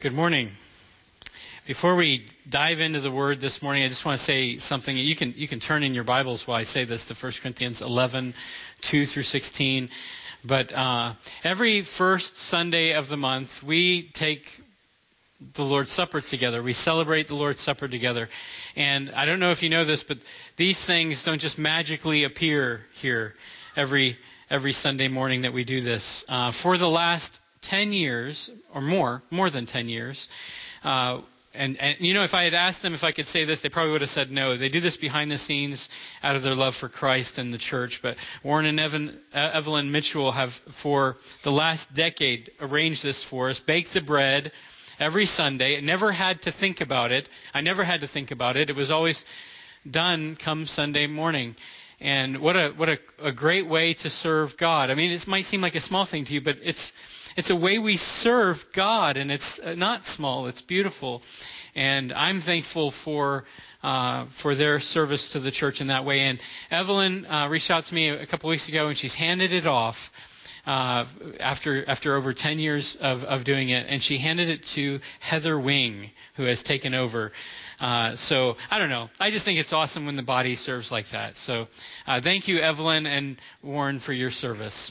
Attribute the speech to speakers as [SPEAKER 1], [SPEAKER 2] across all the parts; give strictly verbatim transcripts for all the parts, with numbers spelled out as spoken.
[SPEAKER 1] Good morning. Before we dive into the Word this morning, I just want to say something. You can you can turn in your Bibles while I say this to First Corinthians eleven, two through sixteen. But uh, every first Sunday of the month, we take the Lord's Supper together. We celebrate the Lord's Supper together. And I don't know if you know this, but these things don't just magically appear here every every Sunday morning that we do this. Uh, for the last ten years, or more, more than ten years, uh, and, and, you know, if I had asked them if I could say this, they probably would have said no. They do this behind the scenes out of their love for Christ and the church. But Warren and Evan, uh, Evelyn Mitchell have, for the last decade, arranged this for us, baked the bread every Sunday. I never had to think about it. I never had to think about it. It was always done come Sunday morning. And what a what a, a great way to serve God. I mean, it might seem like a small thing to you, but it's it's a way we serve God, and it's not small. It's beautiful, and I'm thankful for uh, for their service to the church in that way. And Evelyn uh, reached out to me a couple weeks ago, and she's handed it off uh, after after over ten years of of doing it, and she handed it to Heather Wing, who has taken over. Uh, so, I don't know. I just think it's awesome when the body serves like that. So, uh, thank you, Evelyn and Warren, for your service.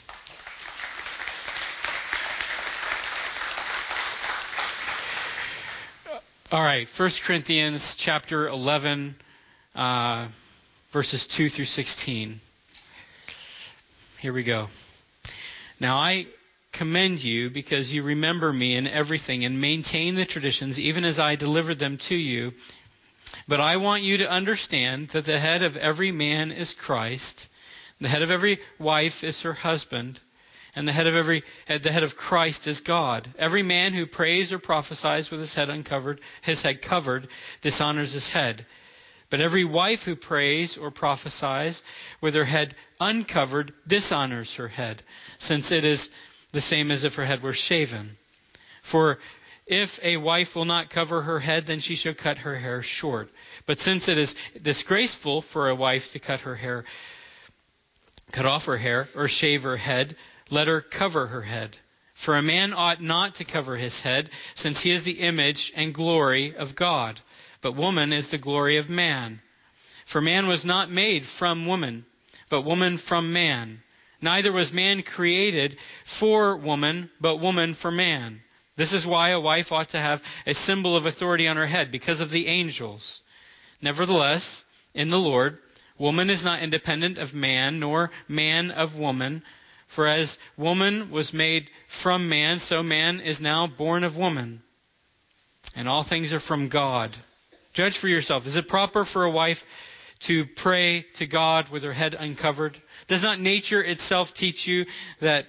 [SPEAKER 1] All right, First Corinthians chapter eleven, uh, verses two through sixteen. Here we go. Now I commend you because you remember me in everything and maintain the traditions even as I delivered them to you. But I want you to understand that the head of every man is Christ, the head of every wife is her husband, and the head of every the head of Christ is God. Every man who prays or prophesies with his head uncovered, his head covered, dishonors his head. But every wife who prays or prophesies with her head uncovered dishonors her head, since it is the same as if her head were shaven. For if a wife will not cover her head, then she shall cut her hair short. But since it is disgraceful for a wife to cut her hair, cut off her hair, or shave her head, let her cover her head. For a man ought not to cover his head, since he is the image and glory of God. But woman is the glory of man. For man was not made from woman, but woman from man. Neither was man created for woman, but woman for man. This is why a wife ought to have a symbol of authority on her head, because of the angels. Nevertheless, in the Lord, woman is not independent of man, nor man of woman. For as woman was made from man, so man is now born of woman. And all things are from God. Judge for yourself. Is it proper for a wife to pray to God with her head uncovered? Does not nature itself teach you that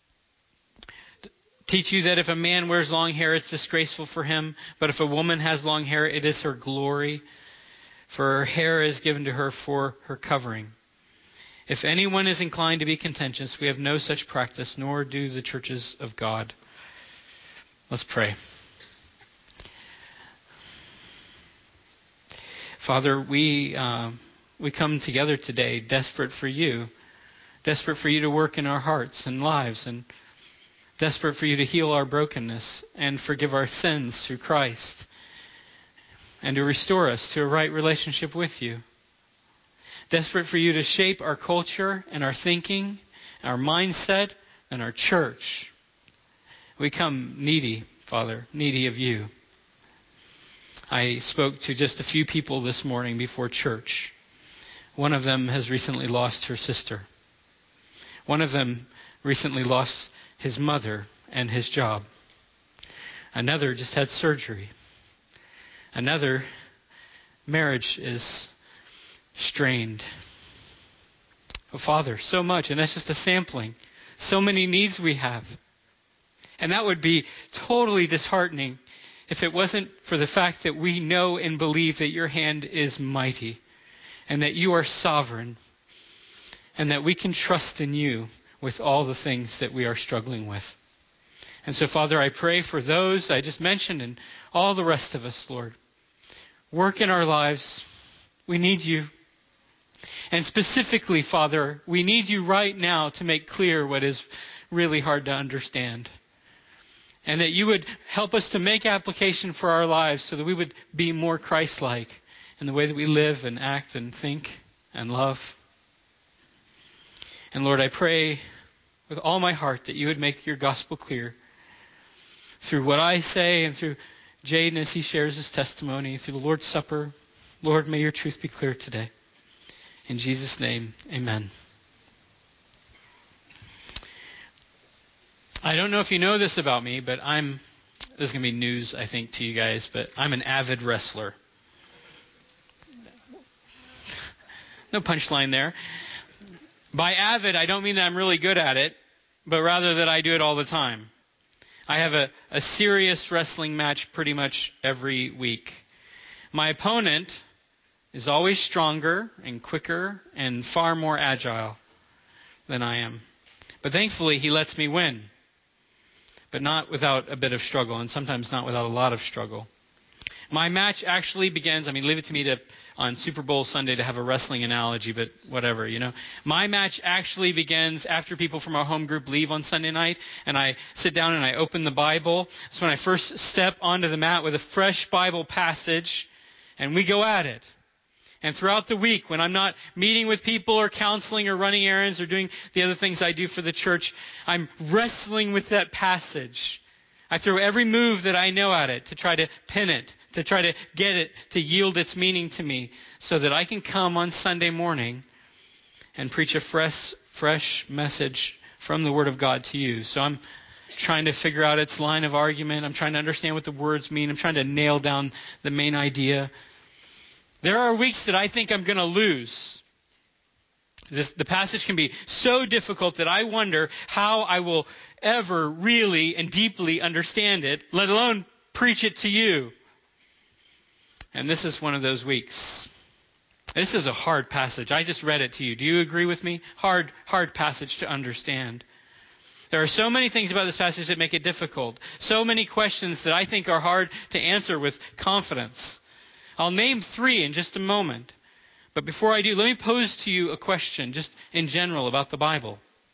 [SPEAKER 1] teach you that if a man wears long hair, it's disgraceful for him, but if a woman has long hair, it is her glory, for her hair is given to her for her covering. If anyone is inclined to be contentious, we have no such practice, nor do the churches of God. Let's pray. Father, we uh, we come together today desperate for you, desperate for you to work in our hearts and lives, and desperate for you to heal our brokenness and forgive our sins through Christ, and to restore us to a right relationship with you. Desperate for you to shape our culture and our thinking, our mindset, and our church. We come needy, Father, needy of you. I spoke to just a few people this morning before church. One of them has recently lost her sister. One of them recently lost his mother and his job. Another just had surgery. Another, marriage is strained. Oh, Father, so much, and that's just a sampling. So many needs we have. And that would be totally disheartening if it wasn't for the fact that we know and believe that your hand is mighty, and that you are sovereign, and that we can trust in you with all the things that we are struggling with. And so, Father, I pray for those I just mentioned and all the rest of us, Lord. Work in our lives. We need you. And specifically, Father, we need you right now to make clear what is really hard to understand. And that you would help us to make application for our lives so that we would be more Christ-like in the way that we live and act and think and love. And Lord, I pray with all my heart that you would make your gospel clear through what I say and through Jaden as he shares his testimony, through the Lord's Supper. Lord, may your truth be clear today. In Jesus' name, amen. I don't know if you know this about me, but I'm, this is going to be news, I think, to you guys, but I'm an avid wrestler. No punchline there. By avid, I don't mean that I'm really good at it, but rather that I do it all the time. I have a, a serious wrestling match pretty much every week. My opponent is always stronger and quicker and far more agile than I am. But thankfully, he lets me win. But not without a bit of struggle, and sometimes not without a lot of struggle. My match actually begins, I mean, leave it to me to on Super Bowl Sunday to have a wrestling analogy, but whatever, you know. My match actually begins after people from our home group leave on Sunday night, and I sit down and I open the Bible. It's when I first step onto the mat with a fresh Bible passage, and we go at it. And throughout the week, when I'm not meeting with people or counseling or running errands or doing the other things I do for the church, I'm wrestling with that passage. I throw every move that I know at it to try to pin it, to try to get it to yield its meaning to me so that I can come on Sunday morning and preach a fresh, fresh message from the Word of God to you. So I'm trying to figure out its line of argument. I'm trying to understand what the words mean. I'm trying to nail down the main idea. There are weeks that I think I'm going to lose. This, the passage can be so difficult that I wonder how I will ever really and deeply understand it, let alone preach it to you. And this is one of those weeks. This is a hard passage. I just read it to you. Do you agree with me? Hard, hard passage to understand. There are so many things about this passage that make it difficult. So many questions that I think are hard to answer with confidence. I'll name three in just a moment. But before I do, let me pose to you a question just in general about the Bible.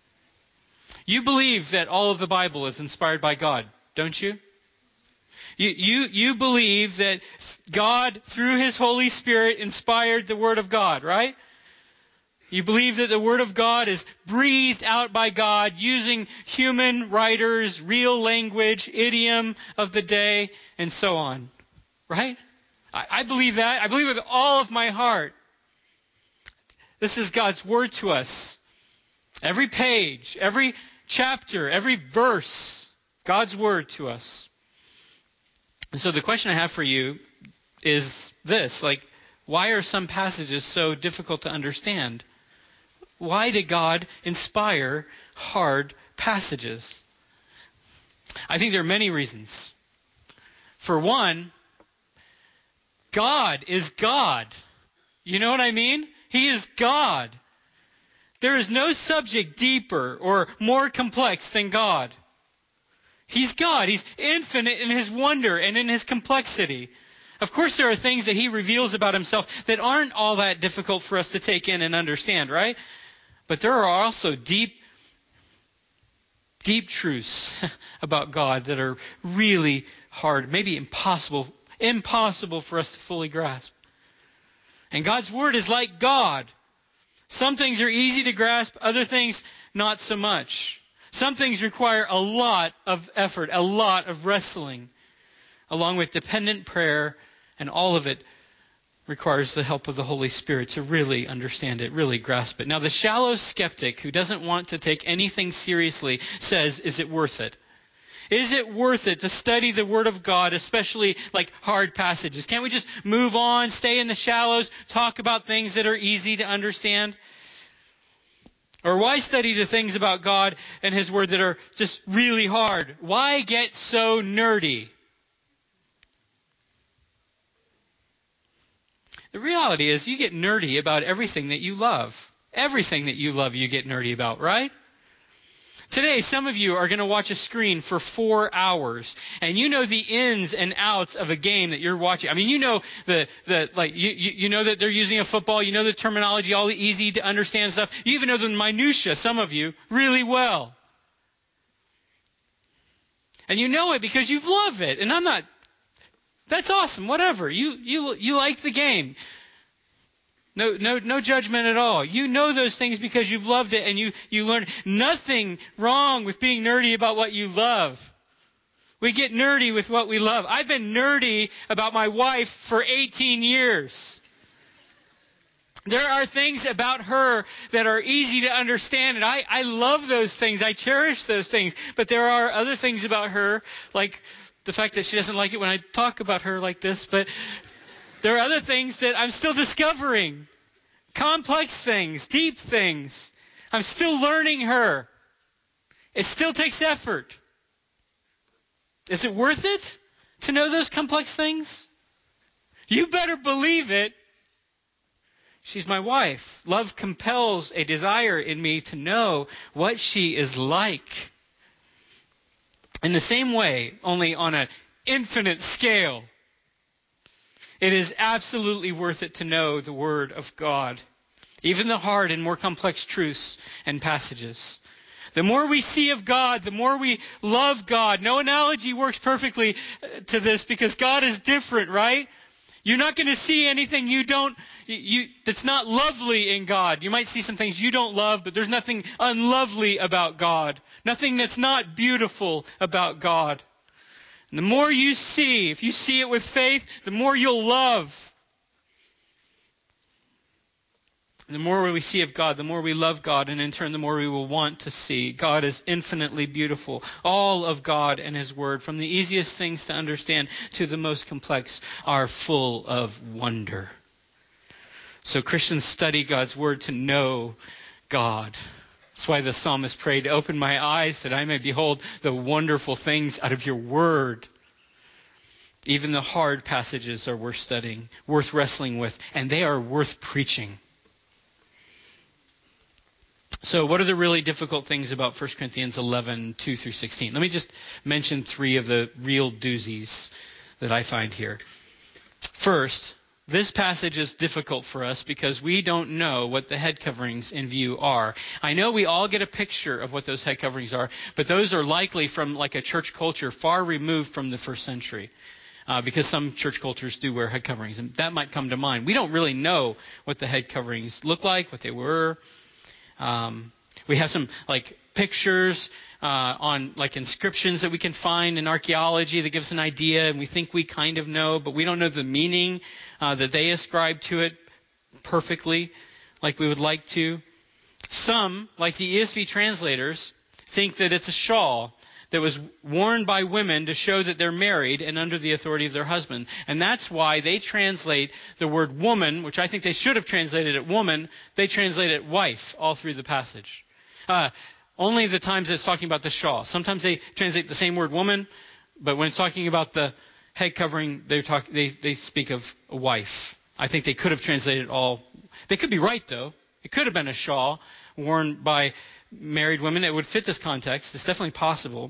[SPEAKER 1] You believe that all of the Bible is inspired by God, don't you? You, you, you believe that God, through His Holy Spirit, inspired the Word of God, right? You believe that the Word of God is breathed out by God using human writers, real language, idiom of the day, and so on, right? I believe that. I believe with all of my heart. This is God's Word to us. Every page, every chapter, every verse, God's Word to us. And so the question I have for you is this, like, why are some passages so difficult to understand? Why did God inspire hard passages? I think there are many reasons. For one, God is God. You know what I mean? He is God. There is no subject deeper or more complex than God. He's God. He's infinite in His wonder and in His complexity. Of course, there are things that He reveals about Himself that aren't all that difficult for us to take in and understand, right? But there are also deep, deep truths about God that are really hard, maybe impossible Impossible for us to fully grasp. And God's Word is like God. Some things are easy to grasp, other things not so much. Some things require a lot of effort, a lot of wrestling, along with dependent prayer, and all of it requires the help of the Holy Spirit to really understand it, really grasp it. Now, the shallow skeptic who doesn't want to take anything seriously says, is it worth it? Is it worth it to study the Word of God, especially like hard passages? Can't we just move on, stay in the shallows, talk about things that are easy to understand? Or why study the things about God and His Word that are just really hard? Why get so nerdy? The reality is you get nerdy about everything that you love. Everything that you love you get nerdy about, right? Today, some of you are going to watch a screen for four hours, and you know the ins and outs of a game that you're watching. I mean, you know the the like you you, you know that they're using a football. You know the terminology, all the easy to understand stuff. You even know the minutia. Some of you really well. And you know it because you love it. And I'm not, that's awesome, whatever. You you you like the game. No no no judgment at all. You know those things because you've loved it and you, you learn. Nothing wrong with being nerdy about what you love. We get nerdy with what we love. I've been nerdy about my wife for eighteen years. There are things about her that are easy to understand, and I, I love those things. I cherish those things. But there are other things about her, like the fact that she doesn't like it when I talk about her like this. But there are other things that I'm still discovering. Complex things, deep things. I'm still learning her. It still takes effort. Is it worth it to know those complex things? You better believe it. She's my wife. Love compels a desire in me to know what she is like. In the same way, only on an infinite scale, it is absolutely worth it to know the Word of God, even the hard and more complex truths and passages. The more we see of God, the more we love God. No analogy works perfectly to this because God is different, right? You're not going to see anything you don't, you, that's not lovely in God. You might see some things you don't love, but there's nothing unlovely about God. Nothing that's not beautiful about God. And the more you see, if you see it with faith, the more you'll love. The more we see of God, the more we love God, and in turn, the more we will want to see. God is infinitely beautiful. All of God and His Word, from the easiest things to understand to the most complex, are full of wonder. So Christians study God's Word to know God. That's why the psalmist prayed, "Open my eyes that I may behold the wonderful things out of your Word." Even the hard passages are worth studying, worth wrestling with, and they are worth preaching. So what are the really difficult things about First Corinthians eleven, two through sixteen? Let me just mention three of the real doozies that I find here. First, this passage is difficult for us because we don't know what the head coverings in view are. I know we all get a picture of what those head coverings are, but those are likely from like a church culture far removed from the first century. Uh, because some church cultures do wear head coverings, and that might come to mind. We don't really know what the head coverings look like, what they were. Um, we have some like pictures uh, on like inscriptions that we can find in archaeology that give us an idea, and we think we kind of know, but we don't know the meaning uh, that they ascribe to it perfectly like we would like to. Some, like the E S V translators, think that it's a shawl that was worn by women to show that they're married and under the authority of their husband. And that's why they translate the word woman, which I think they should have translated it woman, they translate it wife all through the passage. Uh, only the times it's talking about the shawl. Sometimes they translate the same word woman, but when it's talking about the head covering, they talk they, they speak of a wife. I think they could have translated it all. They could be right, though. It could have been a shawl worn by married women. It would fit this context. It's definitely possible.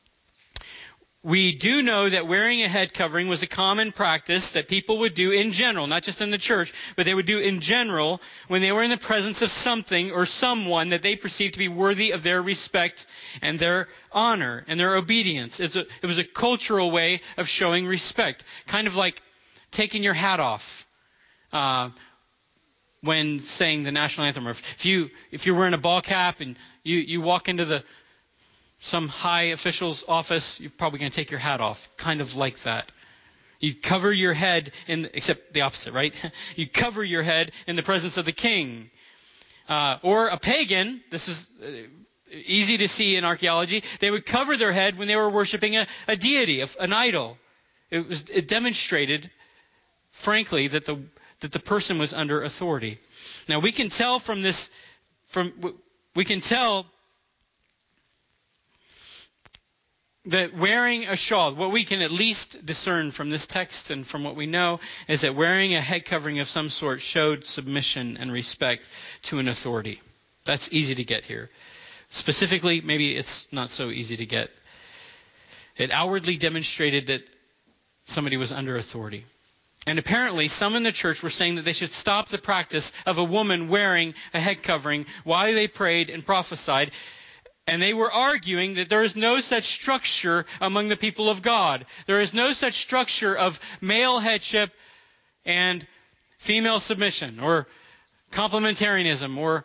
[SPEAKER 1] We do know that wearing a head covering was a common practice that people would do in general, not just in the church, but they would do in general when they were in the presence of something or someone that they perceived to be worthy of their respect and their honor and their obedience. It's a, it was a cultural way of showing respect, kind of like taking your hat off uh, when saying the national anthem. Or if, if you if you're wearing a ball cap and you, you walk into the some high official's office, you're probably going to take your hat off. Kind of like that. You cover your head in, except the opposite, right? You cover your head in the presence of the king. Uh, or a pagan, this is uh, easy to see in archaeology, they would cover their head when they were worshiping a, a deity, a, an idol. It was it demonstrated, frankly, that the that the person was under authority. Now we can tell from this, from we can tell that wearing a shawl, what we can at least discern from this text and from what we know, is that wearing a head covering of some sort showed submission and respect to an authority. That's easy to get here. Specifically, maybe it's not so easy to get. It outwardly demonstrated that somebody was under authority. And apparently, some in the church were saying that they should stop the practice of a woman wearing a head covering while they prayed and prophesied. And they were arguing that there is no such structure among the people of God. There is no such structure of male headship and female submission or complementarianism or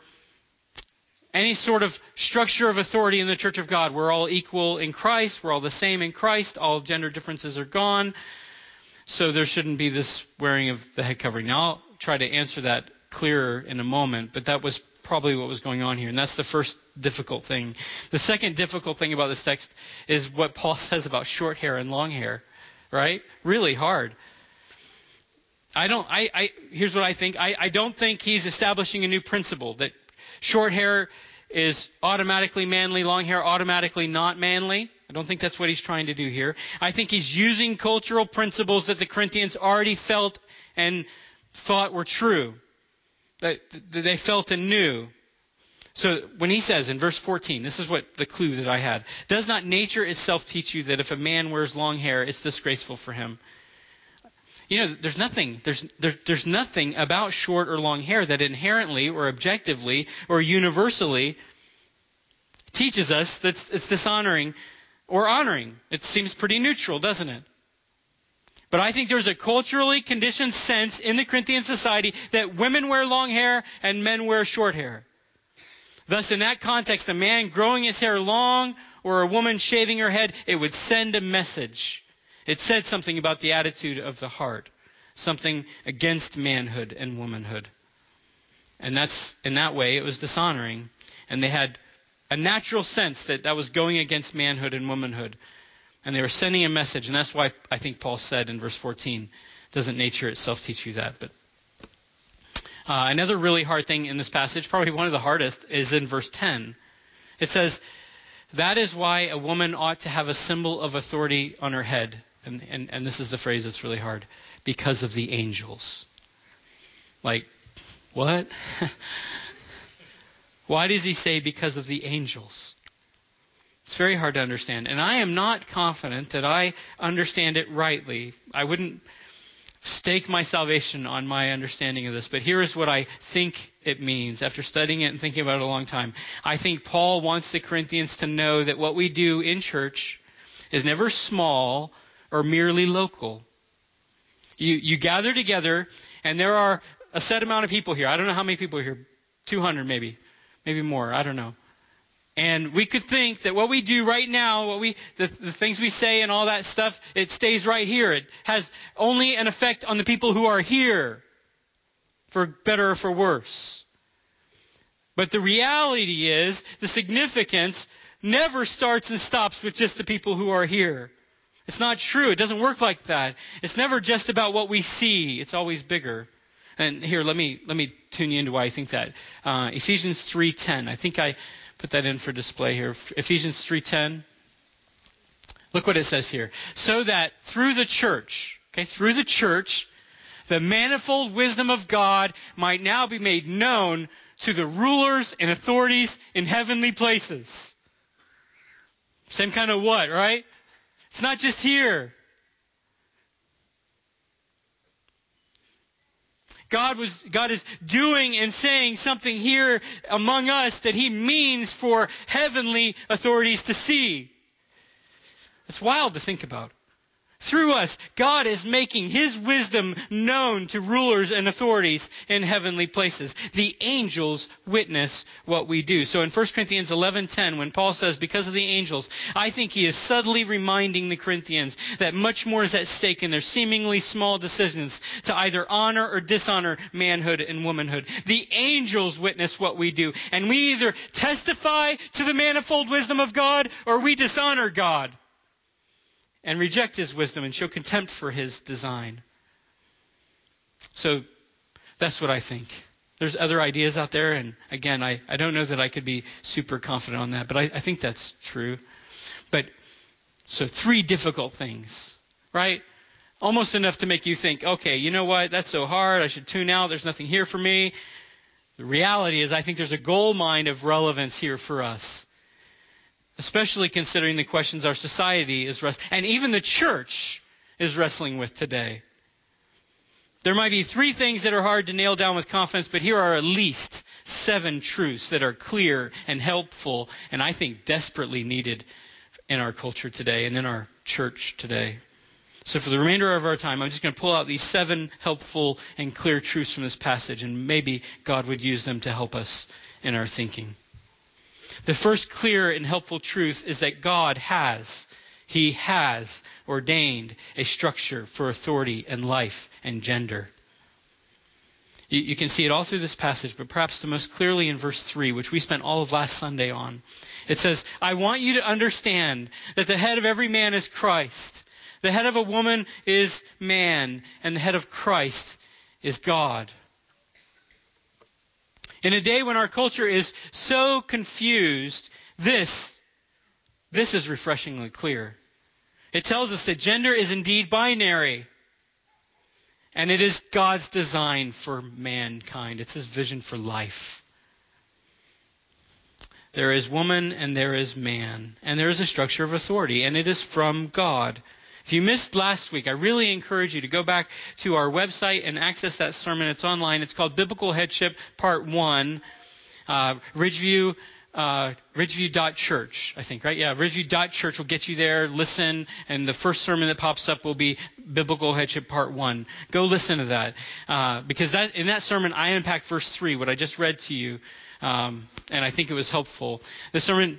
[SPEAKER 1] any sort of structure of authority in the Church of God. We're all equal in Christ. We're all the same in Christ. All gender differences are gone. So there shouldn't be this wearing of the head covering. Now I'll try to answer that clearer in a moment, but that was probably what was going on here. And that's the first difficult thing. The second difficult thing about this text is what Paul says about short hair and long hair, right? Really hard. I don't, I, I, here's what I think. I, I don't think he's establishing a new principle that short hair is automatically manly, long hair automatically not manly. I don't think that's what he's trying to do here. I think he's using cultural principles that the Corinthians already felt and thought were true, that they felt and knew. So when he says in verse fourteen, this is what the clue that I had. Does not nature itself teach you that if a man wears long hair, it's disgraceful for him? You know, there's nothing, there's, there, there's nothing about short or long hair that inherently or objectively or universally teaches us that it's dishonoring or honoring. It seems pretty neutral, doesn't it? But I think there's a culturally conditioned sense in the Corinthian society that women wear long hair and men wear short hair. Thus, in that context, a man growing his hair long or a woman shaving her head, it would send a message. It said something about the attitude of the heart, something against manhood and womanhood. And that's, in that way, it was dishonoring. And they had a natural sense that that was going against manhood and womanhood. And they were sending a message, and that's why I think Paul said in verse fourteen, doesn't nature itself teach you that? But uh, another really hard thing in this passage, probably one of the hardest, is in verse ten. It says, that is why a woman ought to have a symbol of authority on her head. And, and, and this is the phrase that's really hard. Because of the angels. Like, what? Why does he say because of the angels? It's very hard to understand. And I am not confident that I understand it rightly. I wouldn't stake my salvation on my understanding of this. But here is what I think it means after studying it and thinking about it a long time. I think Paul wants the Corinthians to know that what we do in church is never small or merely local. You, you gather together, and there are a set amount of people here. I don't know how many people are here. two hundred maybe. Maybe more. I don't know. And we could think that what we do right now, what we, the, the things we say and all that stuff, it stays right here. It has only an effect on the people who are here, for better or for worse. But the reality is, the significance never starts and stops with just the people who are here. It's not true. It doesn't work like that. It's never just about what we see. It's always bigger. And here, let me let me tune you into why I think that. Uh, Ephesians three ten. I think I put that in for display here. Ephesians three ten. Look what it says here. So that through the church, okay, through the church, the manifold wisdom of God might now be made known to the rulers and authorities in heavenly places. Same kind of what, right? It's not just here. God was, God is doing and saying something here among us that He means for heavenly authorities to see. It's wild to think about. Through us, God is making His wisdom known to rulers and authorities in heavenly places. The angels witness what we do. So in First Corinthians eleven ten, when Paul says, because of the angels, I think he is subtly reminding the Corinthians that much more is at stake in their seemingly small decisions to either honor or dishonor manhood and womanhood. The angels witness what we do. And we either testify to the manifold wisdom of God or we dishonor God and reject His wisdom and show contempt for His design. So that's what I think. There's other ideas out there, and again, I, I don't know that I could be super confident on that, but I, I think that's true. But, so three difficult things, right? Almost enough to make you think, okay, you know what, that's so hard, I should tune out, there's nothing here for me. The reality is I think there's a gold mine of relevance here for us. Especially considering the questions our society is wrestling, and even the church is wrestling with today. There might be three things that are hard to nail down with confidence, but here are at least seven truths that are clear and helpful, and I think desperately needed in our culture today and in our church today. So for the remainder of our time, I'm just going to pull out these seven helpful and clear truths from this passage, and maybe God would use them to help us in our thinking. The first clear and helpful truth is that God has, He has ordained a structure for authority and life and gender. You, you can see it all through this passage, but perhaps the most clearly in verse three, which we spent all of last Sunday on. It says, I want you to understand that the head of every man is Christ. The head of a woman is man, and the head of Christ is God. In a day when our culture is so confused, this, this is refreshingly clear. It tells us that gender is indeed binary, and it is God's design for mankind. It's His vision for life. There is woman and there is man, and there is a structure of authority, and it is from God. If you missed last week, I really encourage you to go back to our website and access that sermon. It's online. It's called Biblical Headship Part one, uh, Ridgeview, uh, Ridgeview dot church, I think, right? Yeah, Ridgeview dot church will get you there. Listen, and the first sermon that pops up will be Biblical Headship Part one. Go listen to that, uh, because that in that sermon I unpack verse three, what I just read to you, um, and I think it was helpful. The sermon...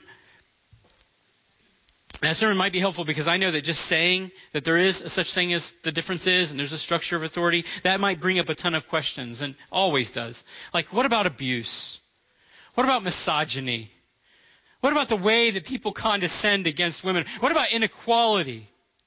[SPEAKER 1] That sermon might be helpful because I know that just saying that there is a such thing as the differences and there's a structure of authority, that might bring up a ton of questions, and always does. Like, what about abuse? What about misogyny? What about the way that people condescend against women? What about inequality?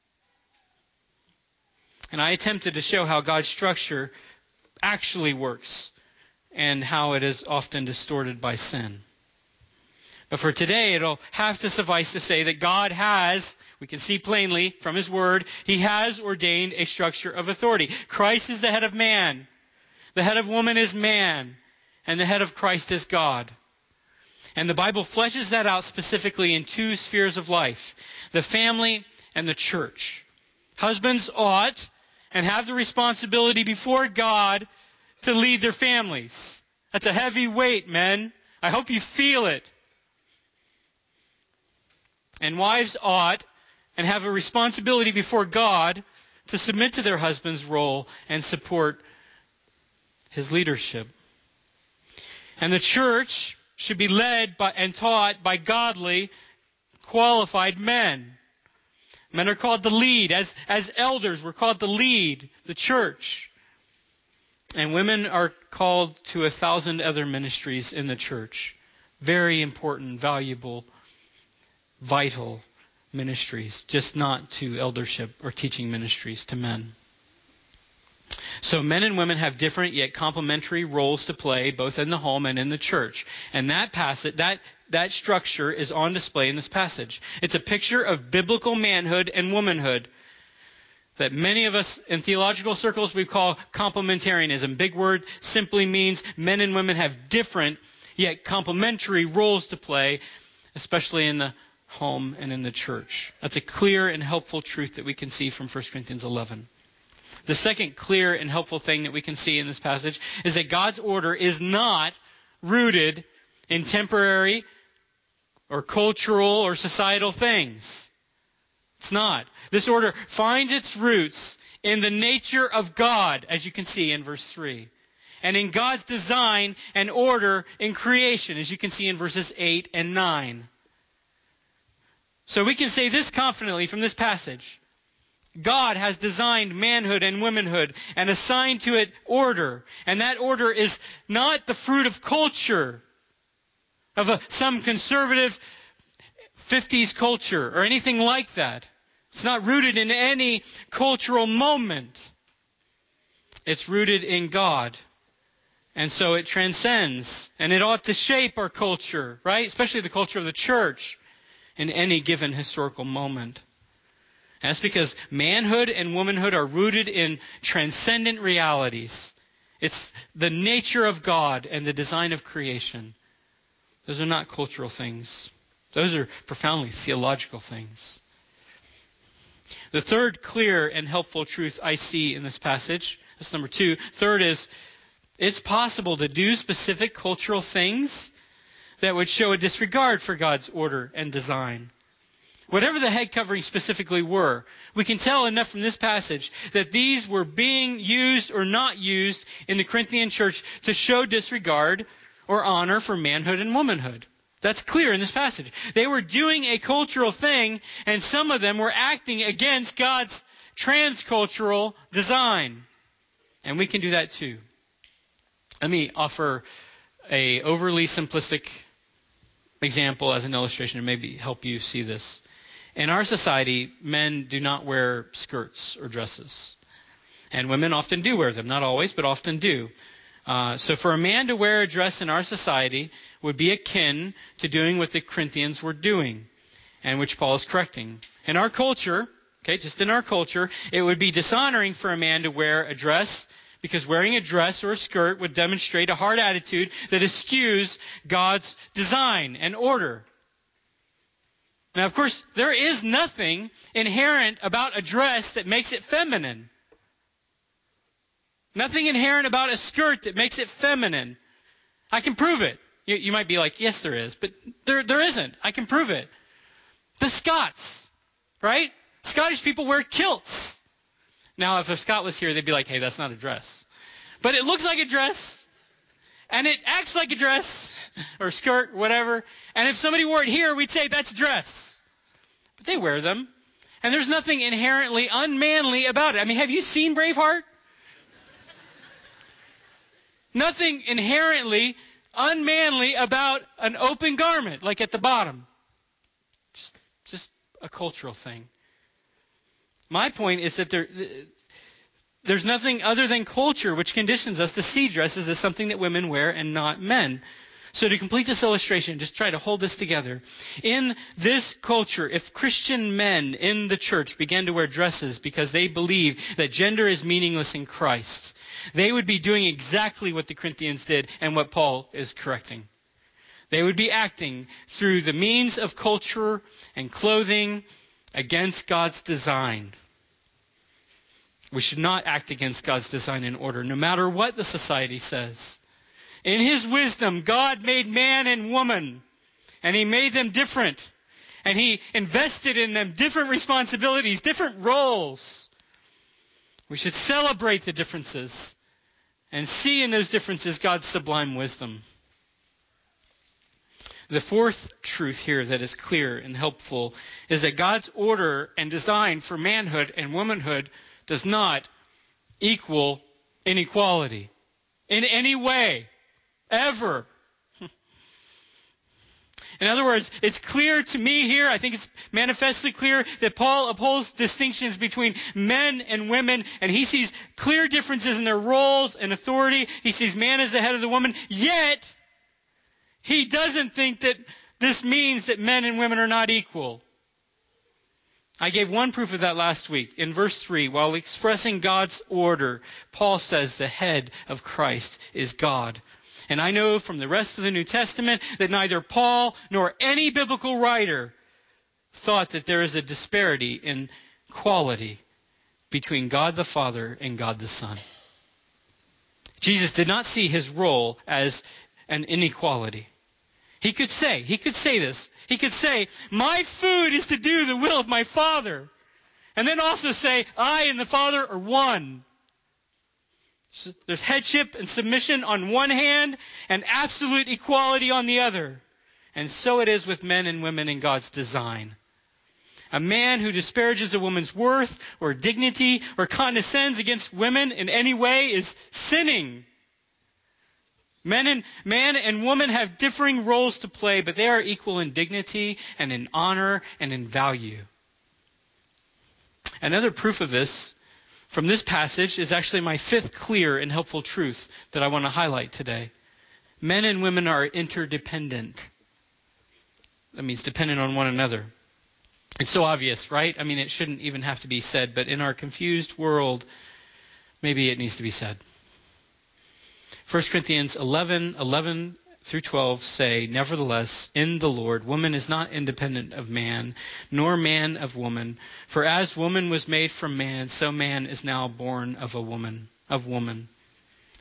[SPEAKER 1] And I attempted to show how God's structure actually works and how it is often distorted by sin. But for today, it'll have to suffice to say that God has, we can see plainly from His Word, He has ordained a structure of authority. Christ is the head of man. The head of woman is man. And the head of Christ is God. And the Bible fleshes that out specifically in two spheres of life, the family and the church. Husbands ought and have the responsibility before God to lead their families. That's a heavy weight, men. I hope you feel it. And wives ought and have a responsibility before God to submit to their husband's role and support his leadership. And the church should be led by and taught by godly, qualified men. Men are called to lead. As, as elders, we're called to lead the church. And women are called to a thousand other ministries in the church. Very important, valuable, vital ministries, just not to eldership or teaching ministries to men. So men and women have different yet complementary roles to play both in the home and in the church. And that passage, that that structure is on display in this passage. It's a picture of biblical manhood and womanhood that many of us in theological circles we call complementarianism. Big word, simply means men and women have different yet complementary roles to play, especially in the home and in the church. That's a clear and helpful truth that we can see from First Corinthians eleven. The second clear and helpful thing that we can see in this passage is that God's order is not rooted in temporary or cultural or societal things. It's not. This order finds its roots in the nature of God, as you can see in verse three, and in God's design and order in creation, as you can see in verses eight and nine. So we can say this confidently from this passage. God has designed manhood and womanhood and assigned to it order. And that order is not the fruit of culture, of a, some conservative fifties culture or anything like that. It's not rooted in any cultural moment. It's rooted in God. And so it transcends, and it ought to shape our culture, right? Especially the culture of the church in any given historical moment. And that's because manhood and womanhood are rooted in transcendent realities. It's the nature of God and the design of creation. Those are not cultural things. Those are profoundly theological things. The third clear and helpful truth I see in this passage, that's number two. Third is It's possible to do specific cultural things that would show a disregard for God's order and design. Whatever the head coverings specifically were, we can tell enough from this passage that these were being used or not used in the Corinthian church to show disregard or honor for manhood and womanhood. That's clear in this passage. They were doing a cultural thing, and some of them were acting against God's transcultural design. And we can do that too. Let me offer a overly simplistic example as an illustration to maybe help you see this. In our society, men do not wear skirts or dresses. And women often do wear them. Not always, but often do. Uh, so for a man to wear a dress in our society would be akin to doing what the Corinthians were doing, and which Paul is correcting. In our culture, okay, just in our culture, it would be dishonoring for a man to wear a dress, because wearing a dress or a skirt would demonstrate a hard attitude that eschews God's design and order. Now, of course, there is nothing inherent about a dress that makes it feminine. Nothing inherent about a skirt that makes it feminine. I can prove it. You, you might be like, yes, there is. But there, there isn't. I can prove it. The Scots, right? Scottish people wear kilts. Now, if a Scot was here, they'd be like, hey, that's not a dress. But it looks like a dress, and it acts like a dress, or skirt, whatever. And if somebody wore it here, we'd say that's a dress. But they wear them. And there's nothing inherently unmanly about it. I mean, have you seen Braveheart? Nothing inherently unmanly about an open garment, like at the bottom. Just, just a cultural thing. My point is that there, there's nothing other than culture which conditions us to see dresses as something that women wear and not men. So to complete this illustration, just try to hold this together. In this culture, if Christian men in the church began to wear dresses because they believe that gender is meaningless in Christ, they would be doing exactly what the Corinthians did and what Paul is correcting. They would be acting through the means of culture and clothing against God's design. We should not act against God's design and order, no matter what the society says. In His wisdom, God made man and woman, and He made them different. And He invested in them different responsibilities, different roles. We should celebrate the differences and see in those differences God's sublime wisdom. The fourth truth here that is clear and helpful is that God's order and design for manhood and womanhood does not equal inequality in any way, ever. In other words, it's clear to me here, I think it's manifestly clear, that Paul upholds distinctions between men and women, and he sees clear differences in their roles and authority. He sees man as the head of the woman, yet he doesn't think that this means that men and women are not equal. I gave one proof of that last week. In verse three, while expressing God's order, Paul says the head of Christ is God. And I know from the rest of the New Testament that neither Paul nor any biblical writer thought that there is a disparity in quality between God the Father and God the Son. Jesus did not see his role as an inequality. He could say, he could say this. He could say, my food is to do the will of my Father. And then also say, I and the Father are one. So there's headship and submission on one hand and absolute equality on the other. And so it is with men and women in God's design. A man who disparages a woman's worth or dignity or condescends against women in any way is sinning. Men and, man and woman have differing roles to play, but they are equal in dignity and in honor and in value. Another proof of this from this passage is actually my fifth clear and helpful truth that I want to highlight today. Men and women are interdependent. That means dependent on one another. It's so obvious, right? I mean, it shouldn't even have to be said, but in our confused world, maybe it needs to be said. First Corinthians eleven, eleven through twelve say, nevertheless, in the Lord, woman is not independent of man, nor man of woman. For as woman was made from man, so man is now born of a woman, of woman.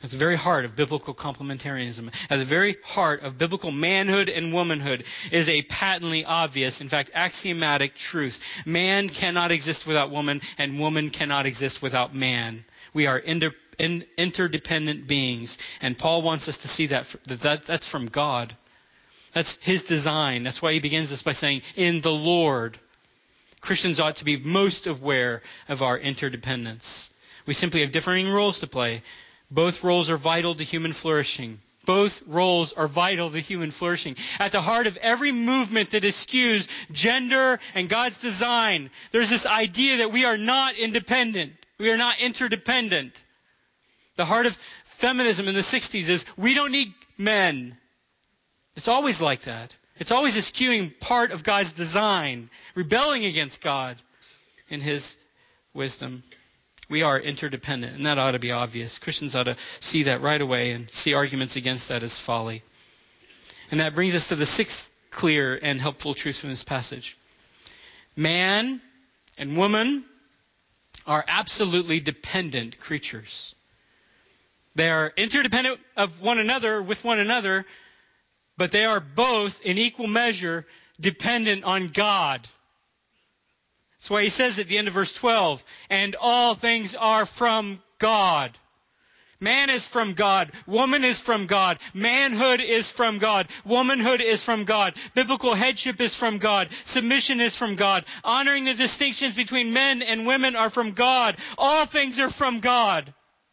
[SPEAKER 1] At the very heart of biblical complementarianism, at the very heart of biblical manhood and womanhood is a patently obvious, in fact, axiomatic truth. Man cannot exist without woman, and woman cannot exist without man. We are inter- in- interdependent beings, and Paul wants us to see that, that, that that's from God. That's his design. That's why he begins this by saying, in the Lord. Christians ought to be most aware of our interdependence. We simply have differing roles to play. Both roles are vital to human flourishing. Both roles are vital to human flourishing. At the heart of every movement that eschews gender and God's design, there's this idea that we are not independent. We are not interdependent. The heart of feminism in the sixties is we don't need men. It's always like that. It's always eschewing part of God's design, rebelling against God in His wisdom. We are interdependent, and that ought to be obvious. Christians ought to see that right away and see arguments against that as folly. And that brings us to the sixth clear and helpful truth from this passage. Man and woman are absolutely dependent creatures. They are interdependent of one another, with one another, but they are both, in equal measure, dependent on God. That's why he says at the end of verse twelve, and all things are from God. Man is from God. Woman is from God. Manhood is from God. Womanhood is from God. Biblical headship is from God. Submission is from God. Honoring the distinctions between men and women are from God. All things are from God.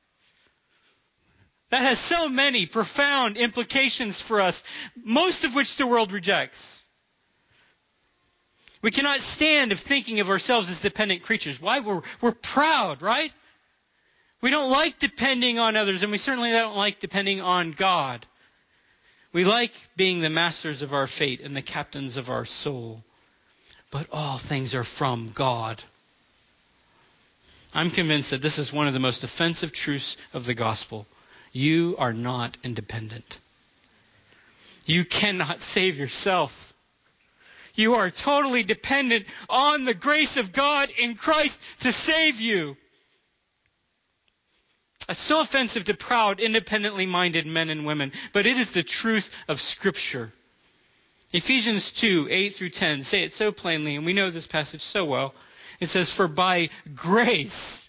[SPEAKER 1] That has so many profound implications for us, most of which the world rejects. We cannot stand of thinking of ourselves as dependent creatures. Why? We're, we're proud, right? We don't like depending on others, and we certainly don't like depending on God. We like being the masters of our fate and the captains of our soul. But all things are from God. I'm convinced that this is one of the most offensive truths of the gospel. You are not independent. You cannot save yourself. You are totally dependent on the grace of God in Christ to save you. It's so offensive to proud, independently minded men and women, but it is the truth of Scripture. Ephesians two, eight through ten say it so plainly, and we know this passage so well. It says, for by grace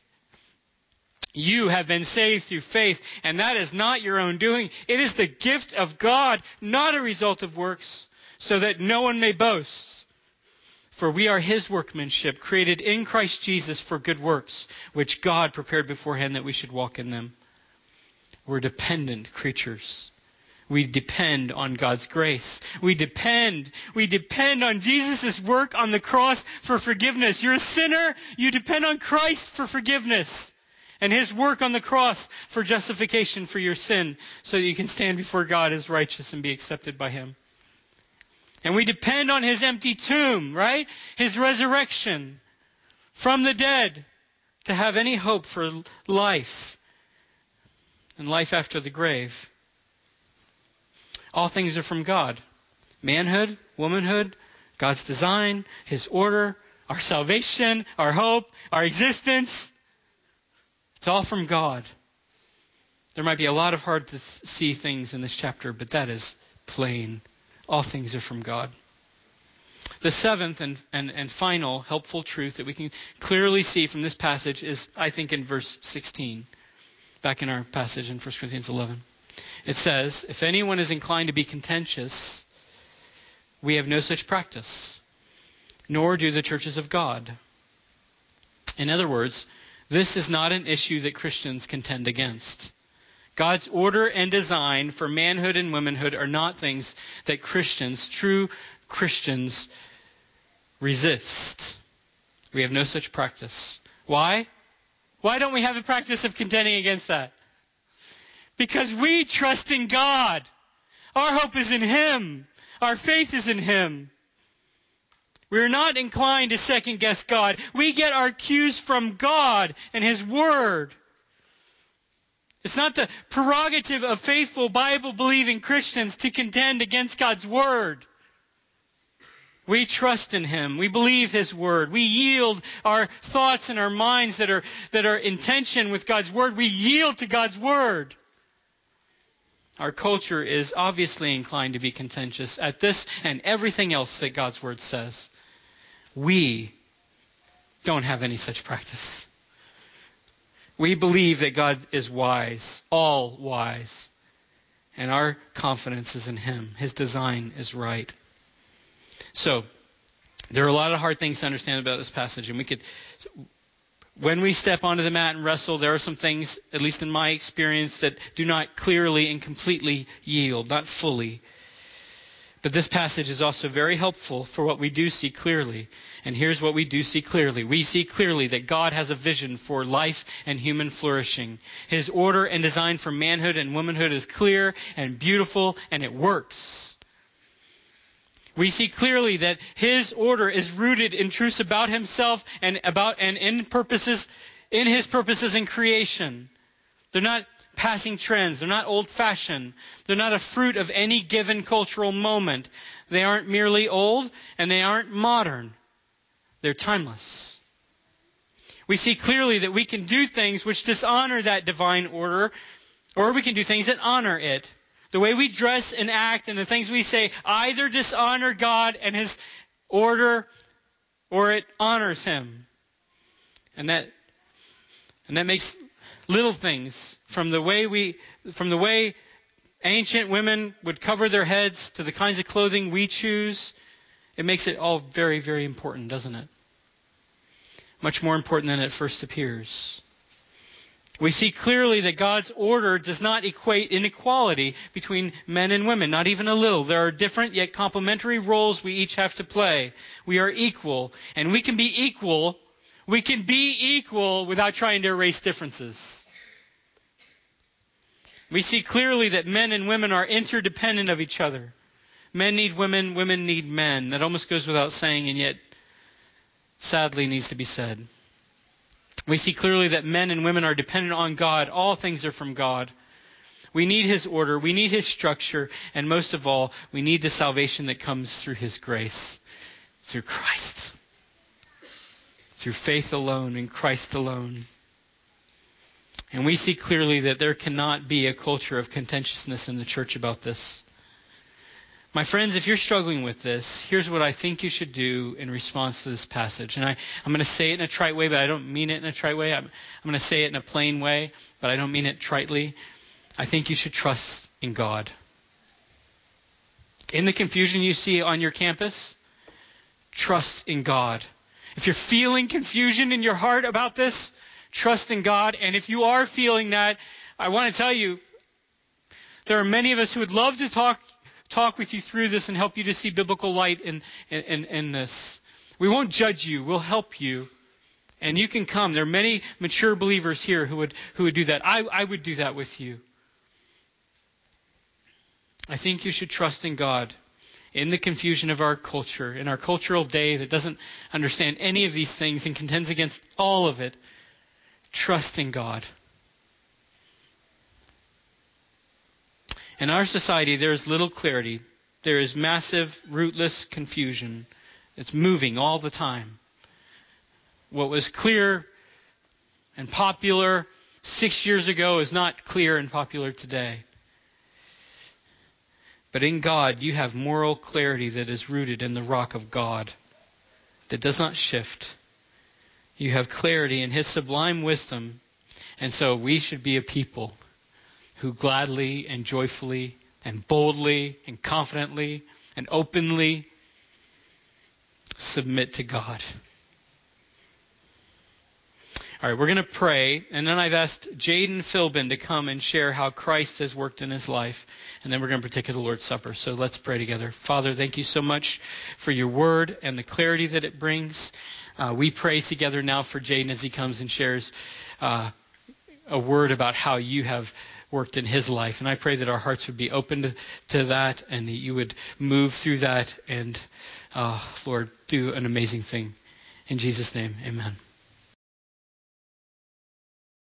[SPEAKER 1] you have been saved through faith, and that is not your own doing. It is the gift of God, not a result of works, so that no one may boast. For we are His workmanship, created in Christ Jesus for good works, which God prepared beforehand that we should walk in them. We're dependent creatures. We depend on God's grace. We depend. We depend on Jesus' work on the cross for forgiveness. You're a sinner. You depend on Christ for forgiveness. And His work on the cross for justification for your sin, so that you can stand before God as righteous and be accepted by Him. And we depend on His empty tomb, right? His resurrection from the dead to have any hope for life and life after the grave. All things are from God. Manhood, womanhood, God's design, His order, our salvation, our hope, our existence. It's all from God. There might be a lot of hard to see things in this chapter, but that is plain. All things are from God. The seventh and, and, and final helpful truth that we can clearly see from this passage is, I think, in verse sixteen, back in our passage in First Corinthians eleven. It says, if anyone is inclined to be contentious, we have no such practice, nor do the churches of God. In other words, this is not an issue that Christians contend against. God's order and design for manhood and womanhood are not things that Christians, true Christians, resist. We have no such practice. Why? Why don't we have a practice of contending against that? Because we trust in God. Our hope is in Him. Our faith is in Him. We're not inclined to second guess God. We get our cues from God and His Word. It's not the prerogative of faithful Bible-believing Christians to contend against God's Word. We trust in Him. We believe His Word. We yield our thoughts and our minds that are, that are in tension with God's Word. We yield to God's Word. Our culture is obviously inclined to be contentious at this and everything else that God's Word says. We don't have any such practice. We believe that God is wise, all wise, and our confidence is in Him. His design is right. So, there are a lot of hard things to understand about this passage, and we could, when we step onto the mat and wrestle, there are some things, at least in my experience, that do not clearly and completely yield, not fully. But this passage is also very helpful for what we do see clearly. And here's what we do see clearly. We see clearly that God has a vision for life and human flourishing. His order and design for manhood and womanhood is clear and beautiful, and it works. We see clearly that His order is rooted in truths about Himself and about and in purposes, in His purposes in creation. They're not passing trends. They're not old-fashioned. They're not a fruit of any given cultural moment. They aren't merely old, and they aren't modern. They're timeless. We see clearly that we can do things which dishonor that divine order, or we can do things that honor it. The way we dress and act and the things we say either dishonor God and His order, or it honors Him. And that, and that makes little things, from the way we, from the way ancient women would cover their heads to the kinds of clothing we choose, it makes it all very, very important, doesn't it? Much more important than it first appears. We see clearly that God's order does not equate inequality between men and women, not even a little. There are different yet complementary roles we each have to play. We are equal, and we can be equal We can be equal without trying to erase differences. We see clearly that men and women are interdependent of each other. Men need women, women need men. That almost goes without saying, and yet sadly needs to be said. We see clearly that men and women are dependent on God. All things are from God. We need His order. We need His structure. And most of all, we need the salvation that comes through His grace, through Christ. Through faith alone, in Christ alone. And we see clearly that there cannot be a culture of contentiousness in the church about this. My friends, if you're struggling with this, here's what I think you should do in response to this passage. And I, I'm going to say it in a trite way, but I don't mean it in a trite way. I'm, I'm going to say it in a plain way, but I don't mean it tritely. I think you should trust in God. In the confusion you see on your campus, trust in God. If you're feeling confusion in your heart about this, trust in God. And if you are feeling that, I want to tell you, there are many of us who would love to talk talk with you through this and help you to see biblical light in, in, in this. We won't judge you. We'll help you. And you can come. There are many mature believers here who would who would do that. I, I would do that with you. I think you should trust in God. In the confusion of our culture, in our cultural day that doesn't understand any of these things and contends against all of it, trust in God. In our society, there is little clarity. There is massive, rootless confusion. It's moving all the time. What was clear and popular six years ago is not clear and popular today. But in God, you have moral clarity that is rooted in the rock of God, that does not shift. You have clarity in His sublime wisdom. And so we should be a people who gladly and joyfully and boldly and confidently and openly submit to God. All right, we're going to pray, and then I've asked Jaden Philbin to come and share how Christ has worked in his life, and then we're going to partake of the Lord's Supper. So let's pray together. Father, thank you so much for your word and the clarity that it brings. Uh, we pray together now for Jaden as he comes and shares uh, a word about how you have worked in his life. And I pray that our hearts would be open to, to that, and that you would move through that and, uh, Lord, do an amazing thing. In Jesus' name, amen.